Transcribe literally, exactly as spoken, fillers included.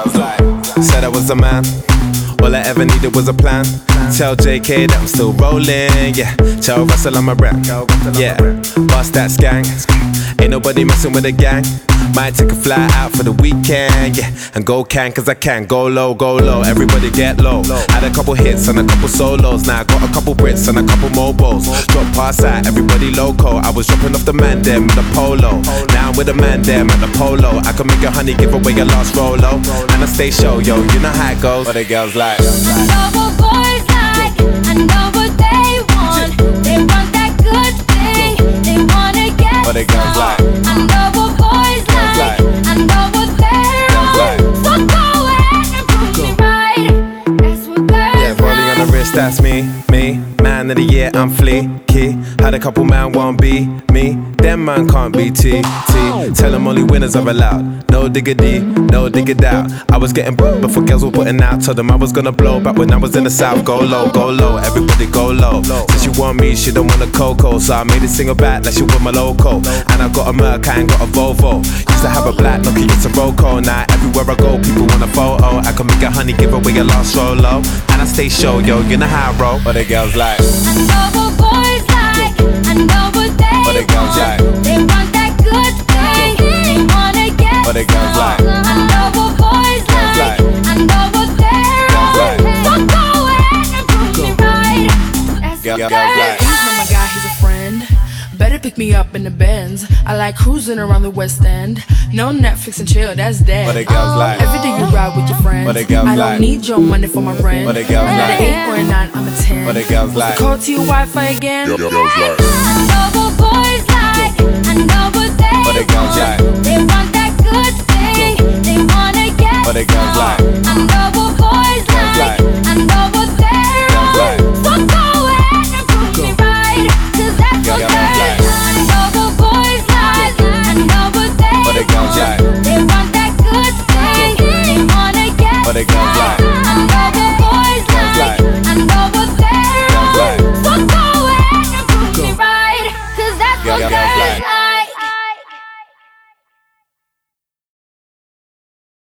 girls like, said I was a man. All I ever needed was a plan. Tell J K that I'm still rolling, yeah. Tell Russell I'm a rap, yeah. Bust that skank. Ain't nobody messing with the gang. Might take a fly out for the weekend, yeah. And go can, cause I can. Go low, go low, everybody get low. Had a couple hits and a couple solos. Now I got a couple Brits and a couple mobiles. Drop past out, everybody loco. I was dropping off the man them with the polo. Now I'm with the man them at the polo. I can make a honey give away your last rolo. And I stay show, yo, you know how it goes. But the girls like, I know what boys like, I know what they want. They want that good thing, they wanna get but the girls like, I know what boys like, I know what they're on. So go ahead and prove me right. That's what girls yeah, rolling on the wrist, that's me, me. Man of the year, I'm fleeky. Had a couple man won't be me. Them man can't be T, T. Tell them only winners are allowed. No diggity, no dig it out. I was getting booked before girls were putting out. Told them I was gonna blow back when I was in the south. Go low, go low, everybody go low. Since she want me, she don't want a cocoa. So I made it single back like she want my loco. And I got a Merc, I ain't got a Volvo. Used to have a black Nokia, it's a Roco. Now everywhere I go, people want a photo. I can make a honey, give away a lost solo. And I stay show, yo, you know how I roll. But the girls like, I know what boys like, I know what they but the girls want. like, They want that good thing, they wanna get but the girls like, I know what boys like, I know what they're on. So go ahead and prove me right. That's Girl- what girls girls like. He's not my guy, he's a friend. Better pick me up in the Benz. I like cruising around the West End. No Netflix and chill, that's dead. But the girls like, Every day you ride with your friends. But the girls I don't like, need your money for my rent. But the girls I'm not like, an eight or a nine, I'm a ten. But the girls What's like, the code to your Wi-Fi again? Girls like. I know what